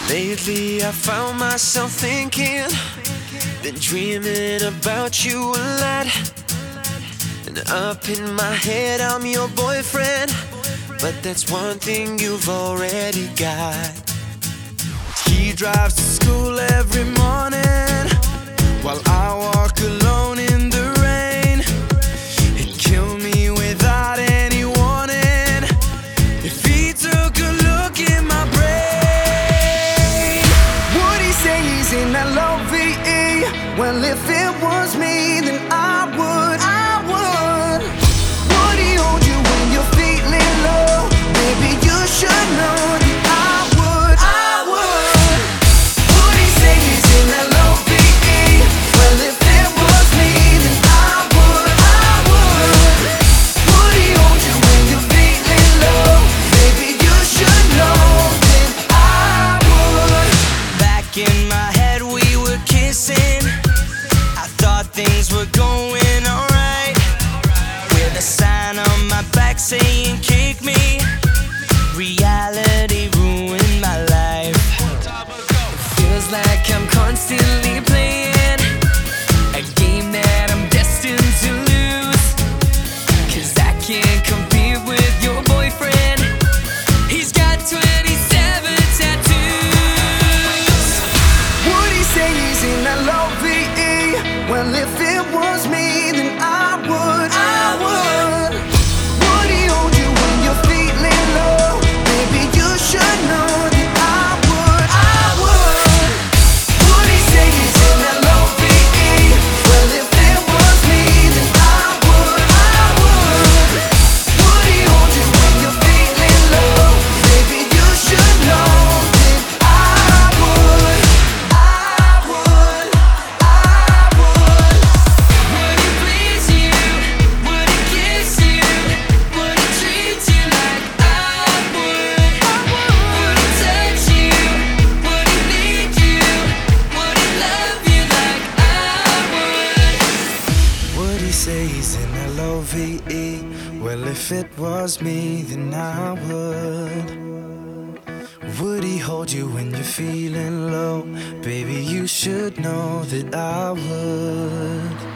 Lately I found myself thinking, been dreaming about you a lot. And up in my head I'm your boyfriend, but that's one thing you've already got. He drives to school every morning while I walk alone in the rain. He'd kill me without any warning if he took a look in my brain. Would he say he's in that love-VE? Well, if it was me, then I would. Would he hold you when you're feeling low? Baby, you should know that I would. Would he say he's in that love-VE? Well, if it was me, then I would. Would he hold you when you're feeling low? Baby, you should know that I would. Back in my head we were kissing, I thought things were going alright, with a sign on my back saying kick me. Reality ruined my life. It feels like I'm constantly playing a game that I'm destined to lose, 'cause I can't compete with your boyfriend. He's got 27 tattoos. Would he say he's in that love-VE? Well, if it was me, then I would. Would he hold you when you're feeling low? Baby, you should know that I would. Would he say he's in that love-VE? Well, if it was me, then I would. Would he hold you when you're feeling low? Baby, you should know that I would. Would he please you? Would he kiss you? Would he treat you like I would? Would he touch you? Would he need you? Would he love you like I would? Would he say he's in that love-VE? Well, if it was me, then I would. Would he hold you when you're feeling low? Baby, you should know that I would.